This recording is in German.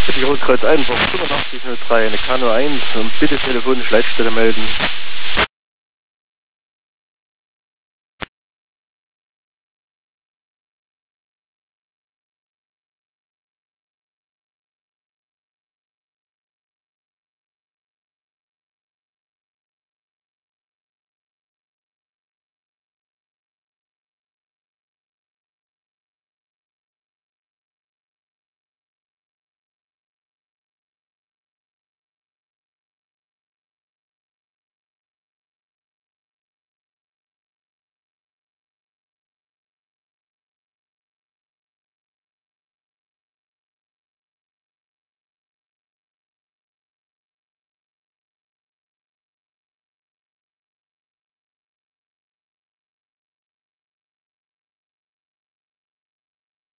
Bitte Großkreuz 1, 8503, eine Kano 1 und bitte telefonisch Leitstelle melden.